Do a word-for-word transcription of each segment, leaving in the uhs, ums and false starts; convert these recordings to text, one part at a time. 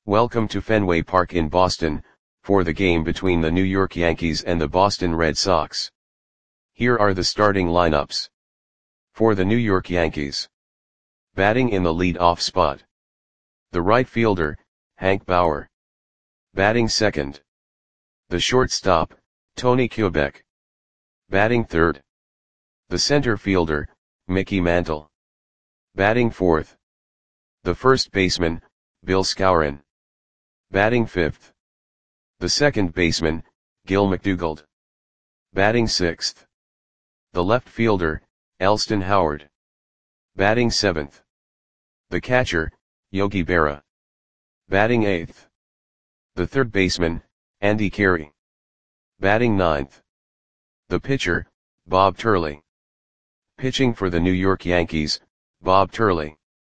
Welcome to Fenway Park in Boston, for the game between the New York Yankees and the Boston Red Sox. Here are the starting lineups. For the New York Yankees. Batting in the lead-off spot. The right fielder, Hank Bauer. Batting second. The shortstop, Tony Kubek. Batting third. The center fielder, Mickey Mantle. Batting fourth. The first baseman, Bill Skowron. Batting fifth. The second baseman, Gil McDougald. Batting sixth. The left fielder, Elston Howard. Batting seventh. The catcher, Yogi Berra. Batting eighth. The third baseman, Andy Carey. Batting ninth. The pitcher, Bob Turley. Pitching for the New York Yankees, Bob Turley.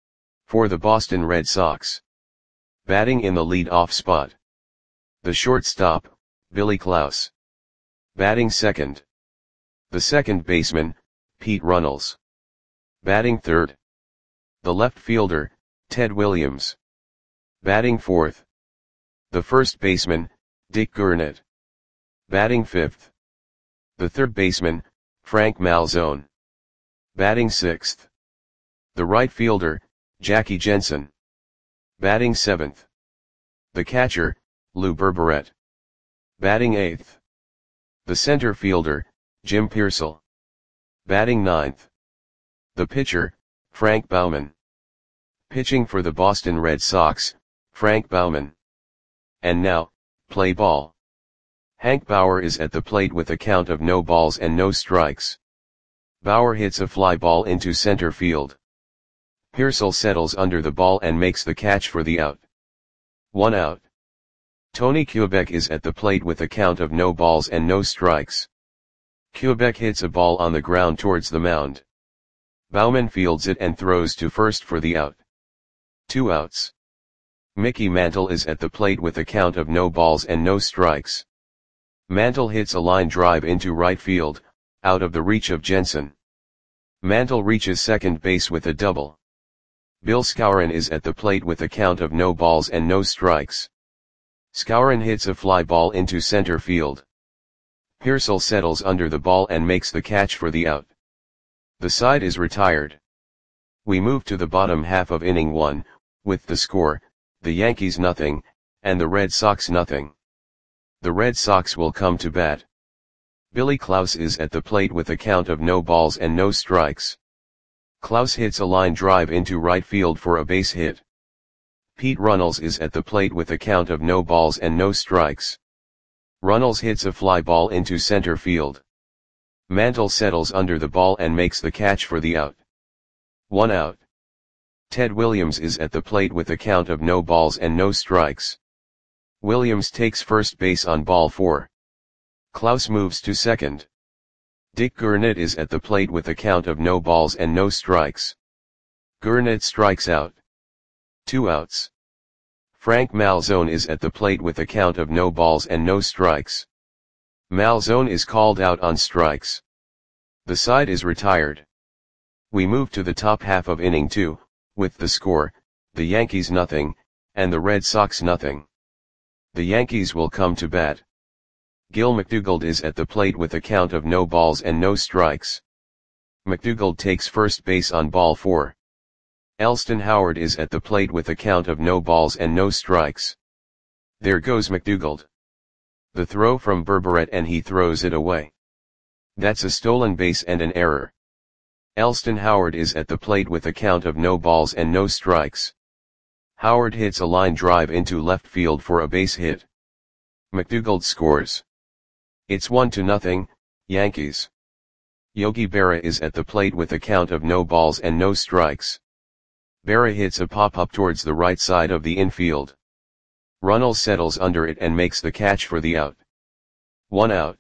For the Boston Red Sox. Batting in the lead-off spot. The shortstop, Billy Klaus. Batting second. The second baseman, Pete Runnels. Batting third. The left fielder, Ted Williams. Batting fourth. The first baseman, Dick Gurnett. Batting fifth. The third baseman, Frank Malzone. Batting sixth. The right fielder, Jackie Jensen. Batting seventh. The catcher, Lou Berberet. Batting eighth. The center fielder, Jim Piersall. Batting ninth. The pitcher, Frank Baumann. Pitching for the Boston Red Sox, Frank Baumann. And now, play ball. Hank Bauer is at the plate with a count of no balls and no strikes. Bauer hits a fly ball into center field. Piersall settles under the ball and makes the catch for the out. One out. Tony Kubek is at the plate with a count of no balls and no strikes. Kubek hits a ball on the ground towards the mound. Baumann fields it and throws to first for the out. Two outs. Mickey Mantle is at the plate with a count of no balls and no strikes. Mantle hits a line drive into right field, out of the reach of Jensen. Mantle reaches second base with a double. Bill Skowron is at the plate with a count of no balls and no strikes. Skowron hits a fly ball into center field. Piersall settles under the ball and makes the catch for the out. The side is retired. We move to the bottom half of inning one, with the score, the Yankees nothing, and the Red Sox nothing. The Red Sox will come to bat. Billy Klaus is at the plate with a count of no balls and no strikes. Klaus hits a line drive into right field for a base hit. Pete Runnels is at the plate with a count of no balls and no strikes. Runnels hits a fly ball into center field. Mantle settles under the ball and makes the catch for the out. One out. Ted Williams is at the plate with a count of no balls and no strikes. Williams takes first base on ball four. Klaus moves to second. Dick Gurnett is at the plate with a count of no balls and no strikes. Gurnett strikes out. Two outs. Frank Malzone is at the plate with a count of no balls and no strikes. Malzone is called out on strikes. The side is retired. We move to the top half of inning two, with the score, the Yankees nothing, and the Red Sox nothing. The Yankees will come to bat. Gil McDougald is at the plate with a count of no balls and no strikes. McDougald takes first base on ball four. Elston Howard is at the plate with a count of no balls and no strikes. There goes McDougald. The throw from Berberet and he throws it away. That's a stolen base and an error. Elston Howard is at the plate with a count of no balls and no strikes. Howard hits a line drive into left field for a base hit. McDougald scores. It's one to nothing, Yankees. Yogi Berra is at the plate with a count of no balls and no strikes. Berra hits a pop-up towards the right side of the infield. Runnels settles under it and makes the catch for the out. One out.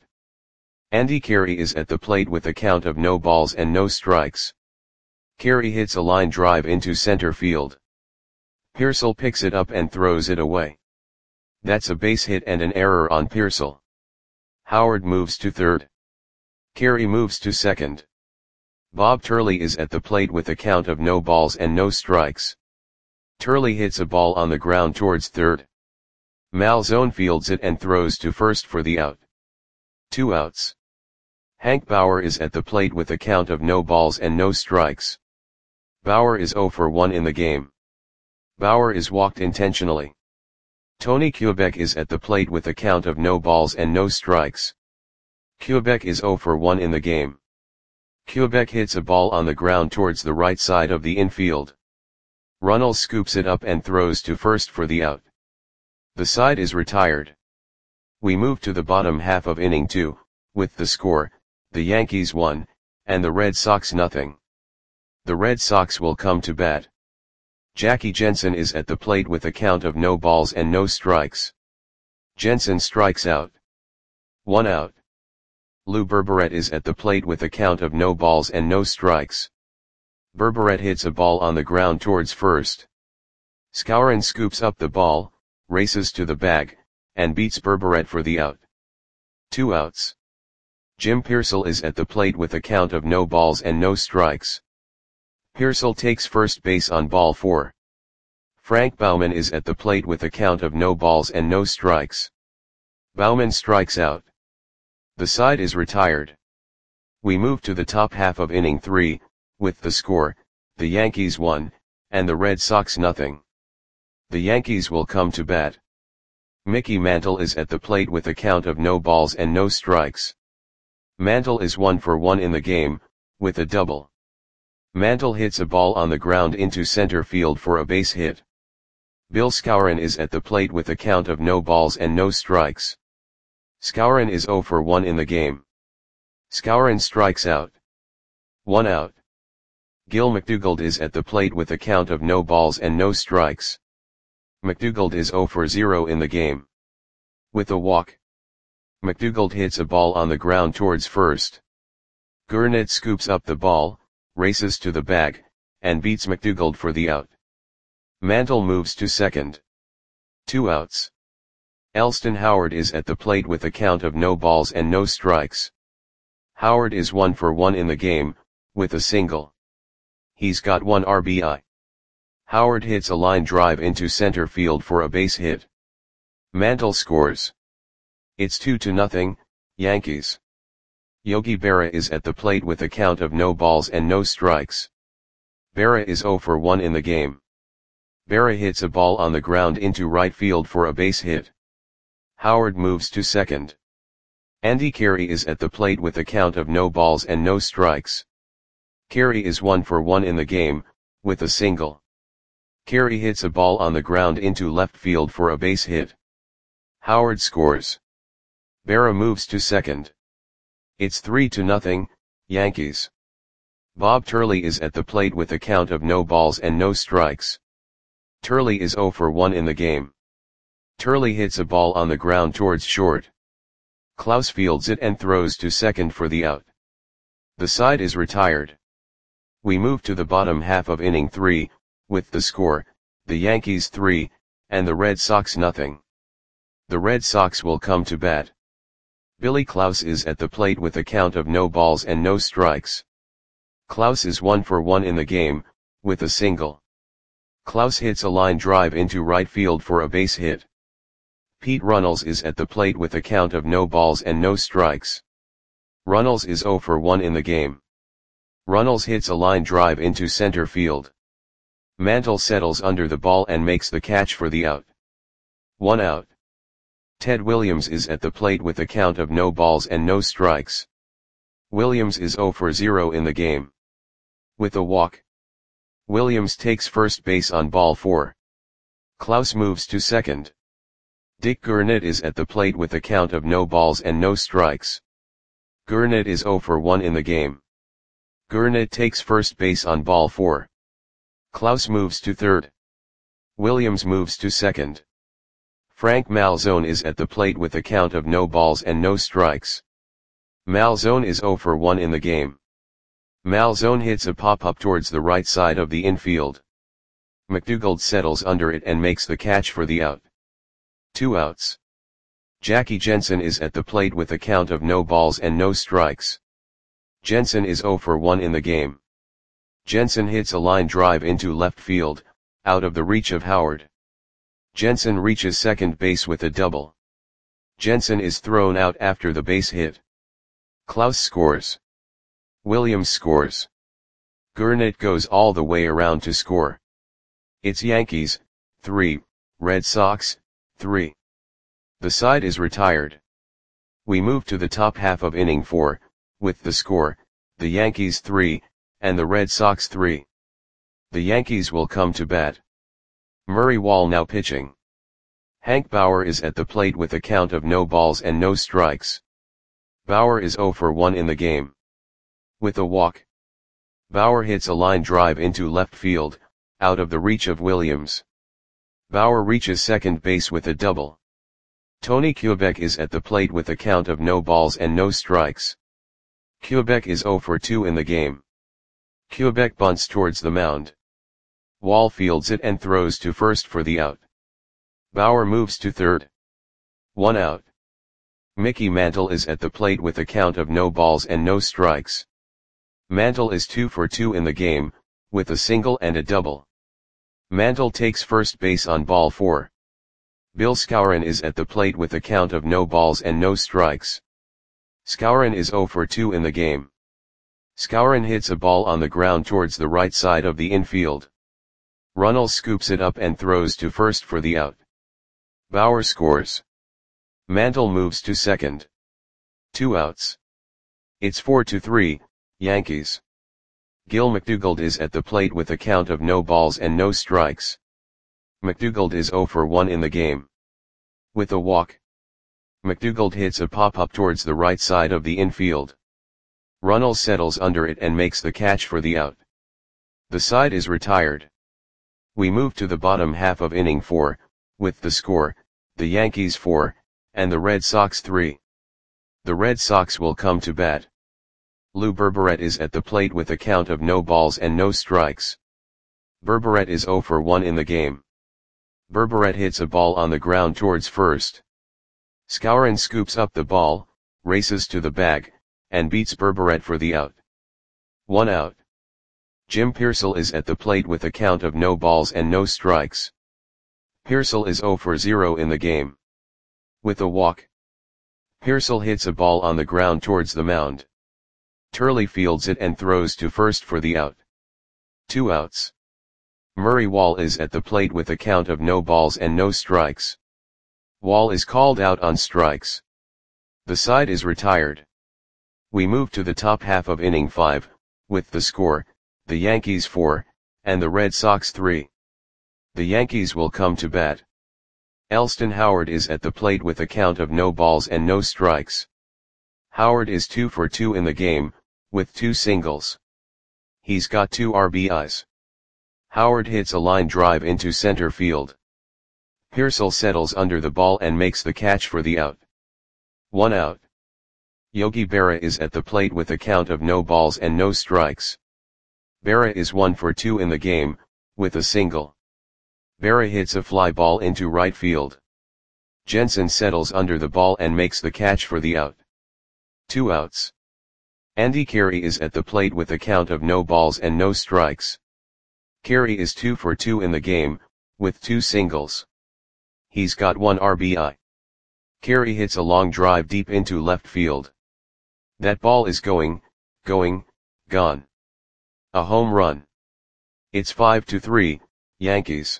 Andy Carey is at the plate with a count of no balls and no strikes. Carey hits a line drive into center field. Piersall picks it up and throws it away. That's a base hit and an error on Piersall. Howard moves to third. Carey moves to second. Bob Turley is at the plate with a count of no balls and no strikes. Turley hits a ball on the ground towards third. Malzone fields it and throws to first for the out. Two outs. Hank Bauer is at the plate with a count of no balls and no strikes. Bauer is zero for one in the game. Bauer is walked intentionally. Tony Kubek is at the plate with a count of no balls and no strikes. Kubek is zero for one in the game. Kubek hits a ball on the ground towards the right side of the infield. Runnels scoops it up and throws to first for the out. The side is retired. We move to the bottom half of inning two, with the score, the Yankees one, and the Red Sox nothing. The Red Sox will come to bat. Jackie Jensen is at the plate with a count of no balls and no strikes. Jensen strikes out. One out. Lou Berberet is at the plate with a count of no balls and no strikes. Berberet hits a ball on the ground towards first. Skowron scoops up the ball, races to the bag, and beats Berberet for the out. Two outs. Jim Pearsall is at the plate with a count of no balls and no strikes. Pearsall takes first base on ball four. Frank Baumann is at the plate with a count of no balls and no strikes. Baumann strikes out. The side is retired. We move to the top half of inning three, with the score, the Yankees one, and the Red Sox nothing. The Yankees will come to bat. Mickey Mantle is at the plate with a count of no balls and no strikes. Mantle is one for one in the game, with a double. Mantle hits a ball on the ground into center field for a base hit. Bill Skowron is at the plate with a count of no balls and no strikes. Skowron is zero for one in the game. Skowron strikes out. One out. Gil McDougald is at the plate with a count of no balls and no strikes. McDougald is zero for zero in the game. With a walk. McDougald hits a ball on the ground towards first. Gurnett scoops up the ball, races to the bag, and beats McDougald for the out. Mantle moves to second. Two outs. Elston Howard is at the plate with a count of no balls and no strikes. Howard is one for one in the game, with a single. He's got one R B I. Howard hits a line drive into center field for a base hit. Mantle scores. It's two to nothing, Yankees. Yogi Berra is at the plate with a count of no balls and no strikes. Berra is zero for one in the game. Berra hits a ball on the ground into right field for a base hit. Howard moves to second. Andy Carey is at the plate with a count of no balls and no strikes. Carey is one for one in the game, with a single. Carey hits a ball on the ground into left field for a base hit. Howard scores. Berra moves to second. It's three to nothing, Yankees. Bob Turley is at the plate with a count of no balls and no strikes. Turley is zero for one in the game. Turley hits a ball on the ground towards short. Klaus fields it and throws to second for the out. The side is retired. We move to the bottom half of inning three, with the score, the Yankees three, and the Red Sox nothing. The Red Sox will come to bat. Billy Klaus is at the plate with a count of no balls and no strikes. Klaus is one for one in the game, with a single. Klaus hits a line drive into right field for a base hit. Pete Runnels is at the plate with a count of no balls and no strikes. Runnels is zero for one in the game. Runnels hits a line drive into center field. Mantle settles under the ball and makes the catch for the out. One out. Ted Williams is at the plate with a count of no balls and no strikes. Williams is zero for zero in the game. With a walk. Williams takes first base on ball four. Klaus moves to second. Dick Gurnett is at the plate with a count of no balls and no strikes. Gurnett is zero for one in the game. Gurnett takes first base on ball four. Klaus moves to third. Williams moves to second. Frank Malzone is at the plate with a count of no balls and no strikes. Malzone is zero for one in the game. Malzone hits a pop-up towards the right side of the infield. McDougald settles under it and makes the catch for the out. Two outs. Jackie Jensen is at the plate with a count of no balls and no strikes. Jensen is zero for one in the game. Jensen hits a line drive into left field, out of the reach of Howard. Jensen reaches second base with a double. Jensen is thrown out after the base hit. Klaus scores. Williams scores. Gurnet goes all the way around to score. It's Yankees, three, Red Sox, three. The side is retired. We move to the top half of inning four, with the score, the Yankees three, and the Red Sox three. The Yankees will come to bat. Murray Wahl now pitching. Hank Bauer is at the plate with a count of no balls and no strikes. Bauer is zero for one in the game. With a walk. Bauer hits a line drive into left field, out of the reach of Williams. Bauer reaches second base with a double. Tony Kubek is at the plate with a count of no balls and no strikes. Kubek is zero for two in the game. Kubek bunts towards the mound. Wahl fields it and throws to first for the out. Bauer moves to third. One out. Mickey Mantle is at the plate with a count of no balls and no strikes. Mantle is two for two in the game, with a single and a double. Mantle takes first base on ball four. Bill Skowron is at the plate with a count of no balls and no strikes. Skowron is zero for two in the game. Skowron hits a ball on the ground towards the right side of the infield. Runnels scoops it up and throws to first for the out. Bauer scores. Mantle moves to second. Two outs. It's four to three, Yankees. Gil McDougald is at the plate with a count of no balls and no strikes. McDougald is zero for one in the game. With a walk. McDougald hits a pop-up towards the right side of the infield. Runnels settles under it and makes the catch for the out. The side is retired. We move to the bottom half of inning four, with the score, the Yankees four, and the Red Sox three. The Red Sox will come to bat. Lou Berberet is at the plate with a count of no balls and no strikes. Berberet is zero for one in the game. Berberet hits a ball on the ground towards first. Skowron scoops up the ball, races to the bag, and beats Berberet for the out. One out. Jim Pearsall is at the plate with a count of no balls and no strikes. Pearsall is zero for zero in the game. With a walk. Pearsall hits a ball on the ground towards the mound. Turley fields it and throws to first for the out. Two outs. Murray Wahl is at the plate with a count of no balls and no strikes. Wahl is called out on strikes. The side is retired. We move to the top half of inning five, with the score, the Yankees four, and the Red Sox three. The Yankees will come to bat. Elston Howard is at the plate with a count of no balls and no strikes. Howard is two for two in the game, with two singles. He's got two R B Is. Howard hits a line drive into center field. Pearsall settles under the ball and makes the catch for the out. One out. Yogi Berra is at the plate with a count of no balls and no strikes. Berra is one for two in the game, with a single. Berra hits a fly ball into right field. Jensen settles under the ball and makes the catch for the out. Two outs. Andy Carey is at the plate with a count of no balls and no strikes. Carey is two for two in the game, with two singles. He's got one R B I. Carey hits a long drive deep into left field. That ball is going, going, gone. A home run. It's five to three, Yankees.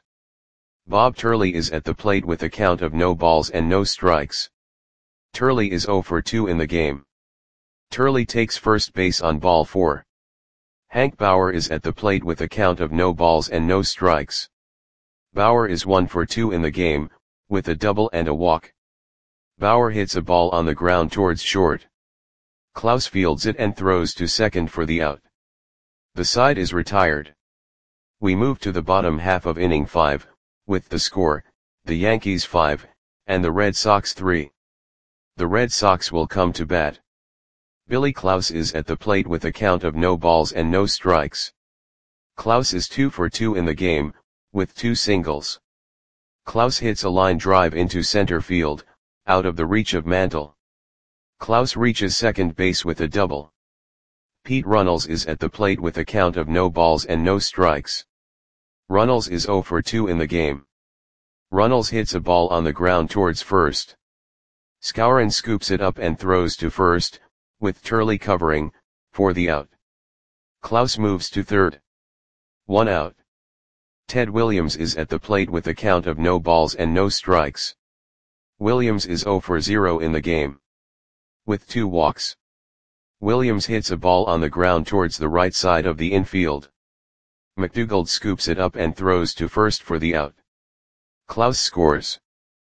Bob Turley is at the plate with a count of no balls and no strikes. Turley is zero for two in the game. Turley takes first base on ball four. Hank Bauer is at the plate with a count of no balls and no strikes. Bauer is one for two in the game, with a double and a walk. Bauer hits a ball on the ground towards short. Klaus fields it and throws to second for the out. The side is retired. We move to the bottom half of inning five, with the score, the Yankees five, and the Red Sox three. The Red Sox will come to bat. Billy Klaus is at the plate with a count of no balls and no strikes. Klaus is two for two in the game, with two singles. Klaus hits a line drive into center field, out of the reach of Mantle. Klaus reaches second base with a double. Pete Runnels is at the plate with a count of no balls and no strikes. Runnels is zero for two in the game. Runnels hits a ball on the ground towards first. Skowron scoops it up and throws to first, with Turley covering, for the out. Klaus moves to third. One out. Ted Williams is at the plate with a count of no balls and no strikes. Williams is zero for zero in the game. With two walks. Williams hits a ball on the ground towards the right side of the infield. McDougald scoops it up and throws to first for the out. Klaus scores.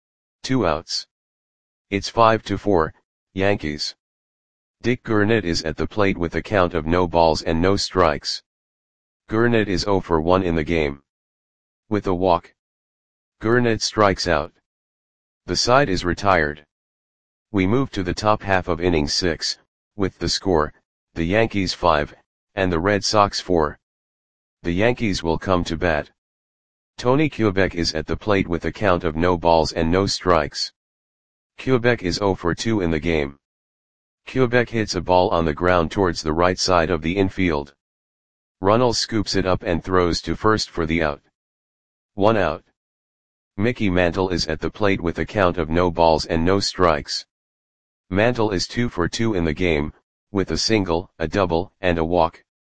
Two outs. It's five to four, Yankees. Dick Gurnett is at the plate with a count of no balls and no strikes. Gurnett is zero for one in the game. With a walk. Gurnett strikes out. The side is retired. We move to the top half of inning six, with the score, the Yankees five, and the Red Sox four. The Yankees will come to bat. Tony Kubek is at the plate with a count of no balls and no strikes. Kubek is zero for two in the game. Kubek hits a ball on the ground towards the right side of the infield. Runnels scoops it up and throws to first for the out. One out. Mickey Mantle is at the plate with a count of no balls and no strikes. Mantle is two for two in the game, with a single, a double, and a walk.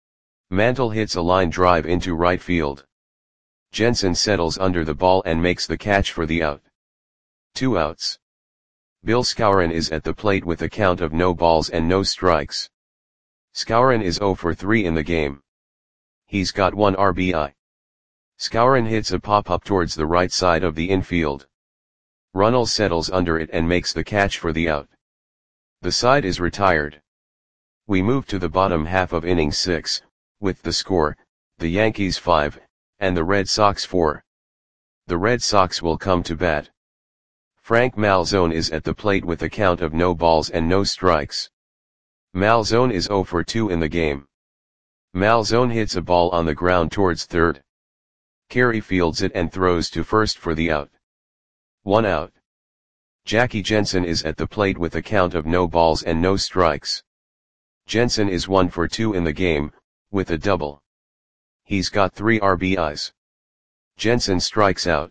Mantle hits a line drive into right field. Jensen settles under the ball and makes the catch for the out. Two outs. Bill Skowron is at the plate with a count of no balls and no strikes. Skowron is zero for three in the game. He's got one R B I. Skowron hits a pop-up towards the right side of the infield. Runnels settles under it and makes the catch for the out. The side is retired. We move to the bottom half of inning six, with the score, the Yankees five, and the Red Sox four. The Red Sox will come to bat. Frank Malzone is at the plate with a count of no balls and no strikes. Malzone is zero for two in the game. Malzone hits a ball on the ground towards third. Carey fields it and throws to first for the out. One out. Jackie Jensen is at the plate with a count of no balls and no strikes. Jensen is one for two in the game, with a double. He's got three R B Is. Jensen strikes out.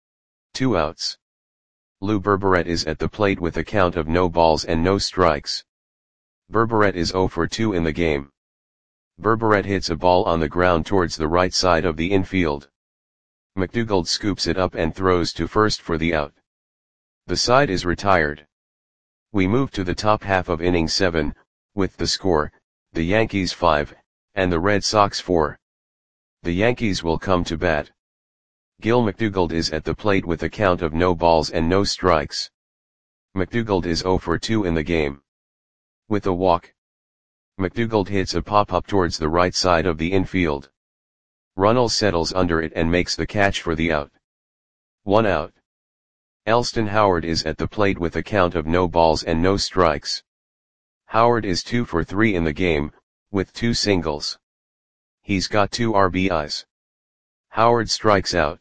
Two outs. Lou Berberet is at the plate with a count of no balls and no strikes. Berberet is zero for two in the game. Berberet hits a ball on the ground towards the right side of the infield. McDougald scoops it up and throws to first for the out. The side is retired. We move to the top half of inning seven, with the score, the Yankees five, and the Red Sox four. The Yankees will come to bat. Gil McDougald is at the plate with a count of no balls and no strikes. McDougald is zero for two in the game. With a walk. McDougald hits a pop-up towards the right side of the infield. Runnels settles under it and makes the catch for the out. One out. Elston Howard is at the plate with a count of no balls and no strikes. Howard is two for three in the game, with two singles. He's got two R B Is. Howard strikes out.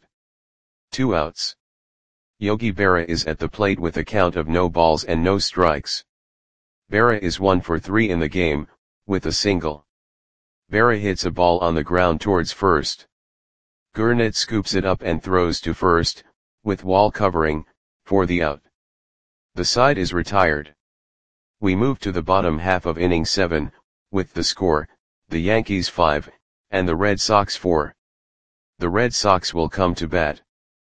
Two outs. Yogi Berra is at the plate with a count of no balls and no strikes. Berra is one for three in the game, with a single. Berra hits a ball on the ground towards first. Gurnett scoops it up and throws to first, with Wall covering, for the out. The side is retired. We move to the bottom half of inning seven, with the score, the Yankees five, and the Red Sox four. The Red Sox will come to bat.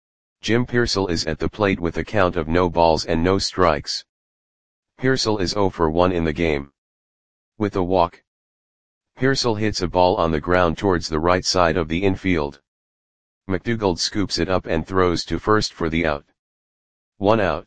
Jim Pearsall is at the plate with a count of no balls and no strikes. Pearsall is zero for one in the game. With a walk. Pearsall hits a ball on the ground towards the right side of the infield. McDougald scoops it up and throws to first for the out. One out.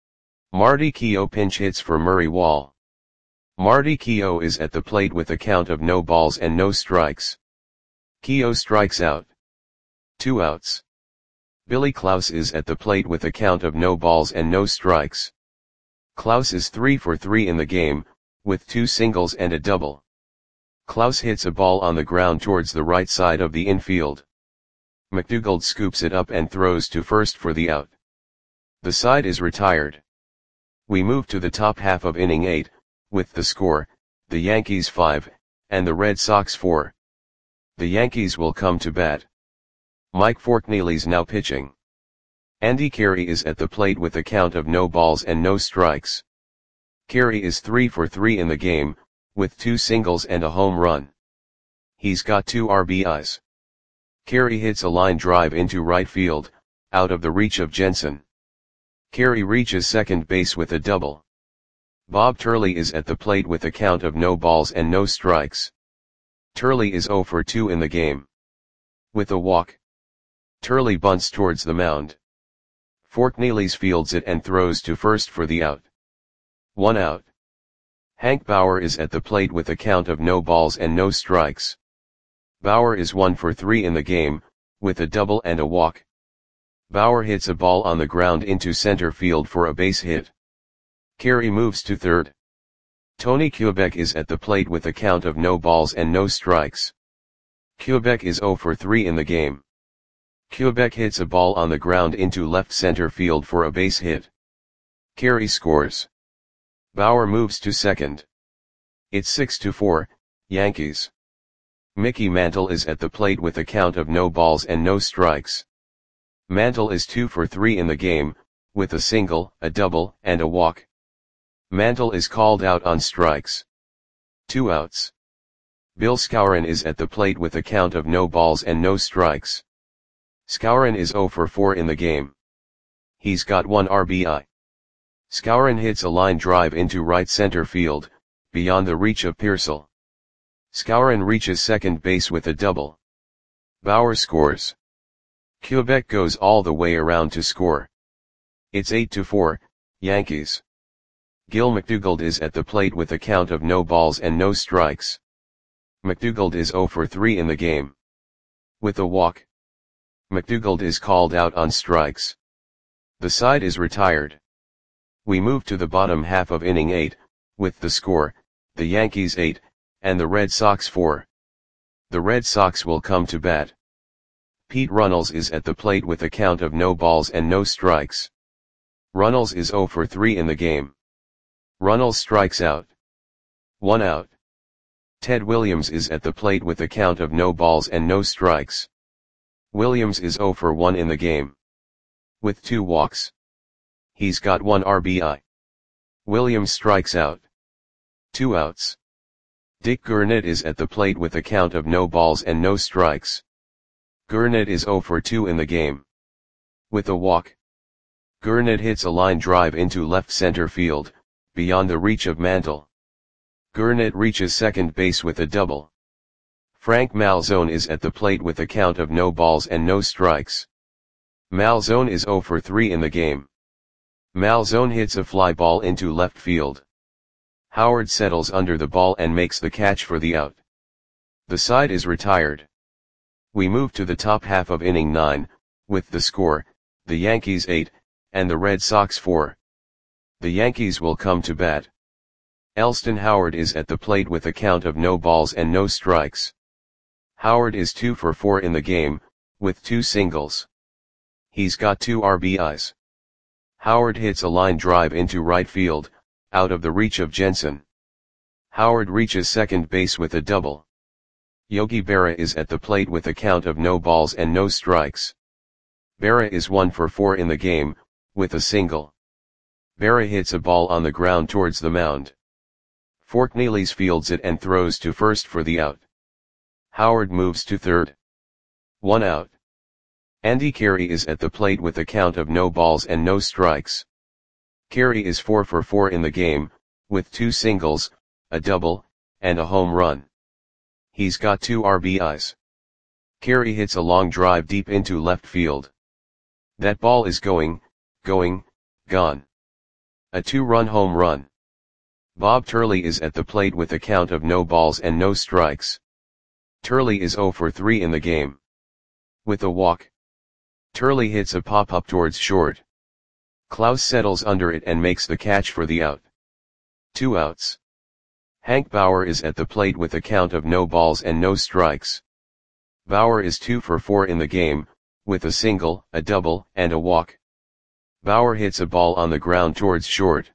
Marty Keough pinch hits for Murray Wall. Marty Keough is at the plate with a count of no balls and no strikes. Keough strikes out. Two outs. Billy Klaus is at the plate with a count of no balls and no strikes. Klaus is three for three in the game, with two singles and a double. Klaus hits a ball on the ground towards the right side of the infield. McDougald scoops it up and throws to first for the out. The side is retired. We move to the top half of inning eight, with the score, the Yankees five, and the Red Sox four. The Yankees will come to bat. Mike Forkneely's now pitching. Andy Carey is at the plate with a count of no balls and no strikes. Carey is three for three in the game, with two singles and a home run. He's got two R B Is. Carey hits a line drive into right field, out of the reach of Jensen. Carey reaches second base with a double. Bob Turley is at the plate with a count of no balls and no strikes. Turley is zero for two in the game. With a walk, Turley bunts towards the mound. Forkneely fields it and throws to first for the out. One out. Hank Bauer is at the plate with a count of no balls and no strikes. Bauer is one for three in the game, with a double and a walk. Bauer hits a ball on the ground into center field for a base hit. Carey moves to third. Tony Kubek is at the plate with a count of no balls and no strikes. Kubek is zero for three in the game. Kubek hits a ball on the ground into left center field for a base hit. Carey scores. Bauer moves to second. It's six to four, Yankees. Mickey Mantle is at the plate with a count of no balls and no strikes. Mantle is two for three in the game, with a single, a double, and a walk. Mantle is called out on strikes. Two outs. Bill Skowron is at the plate with a count of no balls and no strikes. Skowron is zero for four in the game. He's got one R B I. Skowron hits a line drive into right center field, beyond the reach of Pearsall. Skowron reaches second base with a double. Bauer scores. Kubek goes all the way around to score. It's eight to four, Yankees. Gil McDougald is at the plate with a count of no balls and no strikes. McDougald is zero for three in the game. With a walk, McDougald is called out on strikes. The side is retired. We move to the bottom half of inning eight, with the score, the Yankees eight, and the Red Sox four. The Red Sox will come to bat. Pete Runnels is at the plate with a count of no balls and no strikes. Runnels is zero for three in the game. Runnels strikes out. One out. Ted Williams is at the plate with a count of no balls and no strikes. Williams is zero for one in the game. With two walks. He's got one R B I. Williams strikes out. Two outs. Dick Gurnett is at the plate with a count of no balls and no strikes. Gurnett is zero for two in the game. With a walk, Gurnett hits a line drive into left center field, beyond the reach of Mantle. Gurnett reaches second base with a double. Frank Malzone is at the plate with a count of no balls and no strikes. Malzone is zero for three in the game. Malzone hits a fly ball into left field. Howard settles under the ball and makes the catch for the out. The side is retired. We move to the top half of inning nine, with the score, the Yankees eight, and the Red Sox four. The Yankees will come to bat. Elston Howard is at the plate with a count of no balls and no strikes. Howard is two for four in the game, with two singles. He's got two R B Is. Howard hits a line drive into right field, out of the reach of Jensen. Howard reaches second base with a double. Yogi Berra is at the plate with a count of no balls and no strikes. Berra is one for four in the game, with a single. Berra hits a ball on the ground towards the mound. Forkneely fields it and throws to first for the out. Howard moves to third. One out. Andy Carey is at the plate with a count of no balls and no strikes. Carey is four for four in the game, with two singles, a double, and a home run. He's got two R B Is. Carey hits a long drive deep into left field. That ball is going, going, gone. A two-run home run. Bob Turley is at the plate with a count of no balls and no strikes. Turley is zero for three in the game. With a walk, Turley hits a pop-up towards short. Klaus settles under it and makes the catch for the out. Two outs. Hank Bauer is at the plate with a count of no balls and no strikes. Bauer is two for four in the game, with a single, a double, and a walk. Bauer hits a ball on the ground towards short.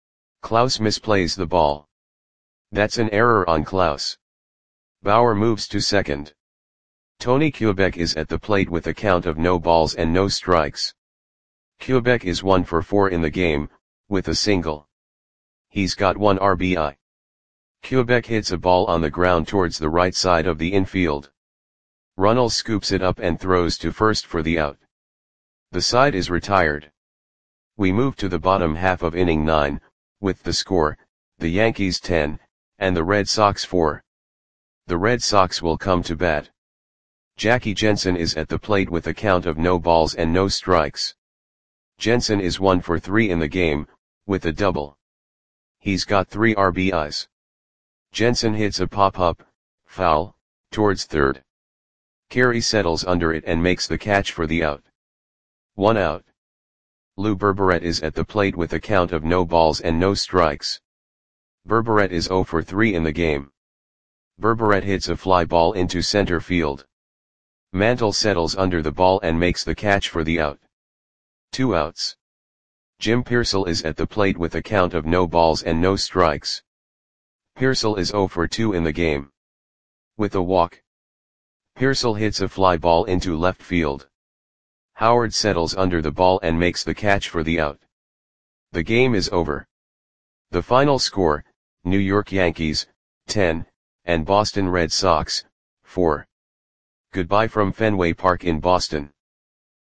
Klaus misplays the ball. That's an error on Klaus. Bauer moves to second. Tony Quebec is at the plate with a count of no balls and no strikes. Quebec is one for four in the game, with a single. He's got one R B I. Quebec hits a ball on the ground towards the right side of the infield. Runnels scoops it up and throws to first for the out. The side is retired. We move to the bottom half of inning nine, with the score, the Yankees ten, and the Red Sox four. The Red Sox will come to bat. Jackie Jensen is at the plate with a count of no balls and no strikes. Jensen is one for three in the game, with a double. He's got three R B Is. Jensen hits a pop-up, foul, towards third. Carey settles under it and makes the catch for the out. One out. Lou Berberet is at the plate with a count of no balls and no strikes. Berberet is zero for three in the game. Berberet hits a fly ball into center field. Mantle settles under the ball and makes the catch for the out. Two outs. Jim Piersall is at the plate with a count of no balls and no strikes. Piersall is zero for two in the game. With a walk. Piersall hits a fly ball into left field. Howard settles under the ball and makes the catch for the out. The game is over. The final score, New York Yankees, ten, and Boston Red Sox, four. Goodbye from Fenway Park in Boston.